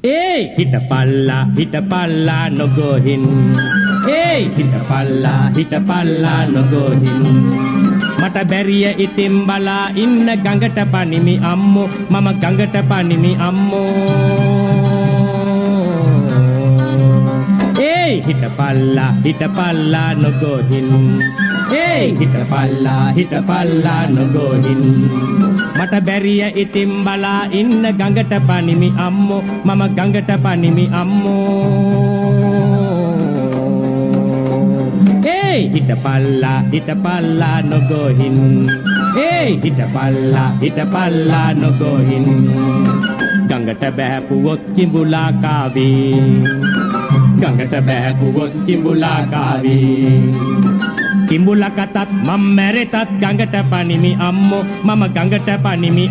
හිටපල්ලා නොගොහින් හිටපල්ලා නොගොහින් මට බැරිය ඉතින් බලා ඉන්න ගඟට පනිමි අම්මෝ මම ගඟට පනිමි අම්මෝ හිටපල්ලා නොගොහින් හිටපල්ලා නොගොහින් මට බැරිය ඉතින් බලා ඉන්න ගඟට පනිමි අම්මෝ මම ගඟට පනිමි අම්මෝ හිටපල්ලා නොගොහින් හිටපල්ලා නොගොහින් ගඟට බෑපුවොත් කිඹුලා කාවේ ගඟට බෑපුවොත් කිඹුලා කාවේ කිඹුලා කතත් මම මැරෙතත් ගඟට පනිමි අම්මෝ මම ගඟට පනිමි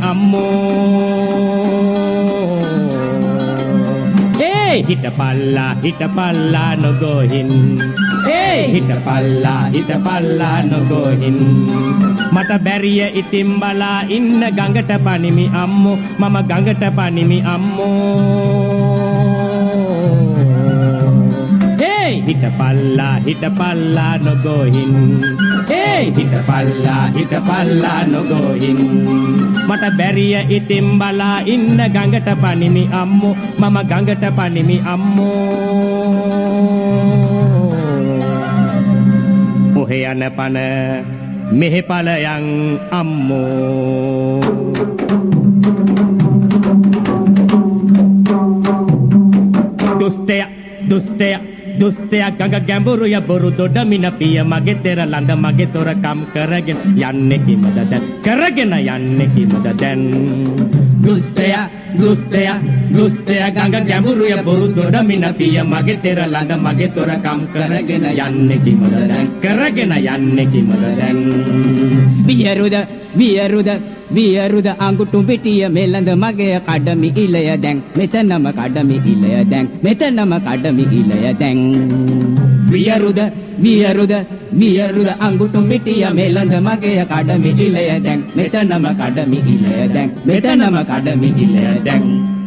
අම්මෝ හිටපල්ලා නොගොහින් හිටපල්ලා නොගොහින් මට බැරිය ඉතින් බලා ඉන්න ගඟට පනිමි අම්මෝ මම ගඟට පනිමි අම්මෝ හිටපල්ලා නොගොහින් හිටපල්ලා නොගොහින් මට බැරිය ඉතින් බලා ඉන්න ගඟට පනිමි අම්මෝ මම ගඟට පනිමි අම්මෝ ඔහෙ යන පන මෙහෙ පලයන් අම්මෝ දුස්තය ගඟ ගැඹුරුය බොරු දොඩ මින පිය මගේ තෙර ළඳ මගේ සොරකම් කරගෙන යන්නේ කිමද දැන් කරගෙන යන්නේ කිමද දැන් දුස්තය ගඟ ගැඹුරුය බොරු දොඩ මින පිය මගේ තෙර ළඳ මගේ සොරකම් කරගෙන යන්නේ කිමද දැන් කරගෙන යන්නේ කිමද දැන් වියරුද අඟුටු පිටිය මෙලඳ මගේ කඩමි ඉලය දැන් මෙතනම කඩමි ඉලය දැන් මෙතනම කඩමි ඉලය දැන් වියරුද අඟුටු පිටිය මෙලඳ මගේ කඩමි ඉලය දැන් මෙතනම කඩමි ඉලය දැන් මෙතනම කඩමි ඉලය දැන්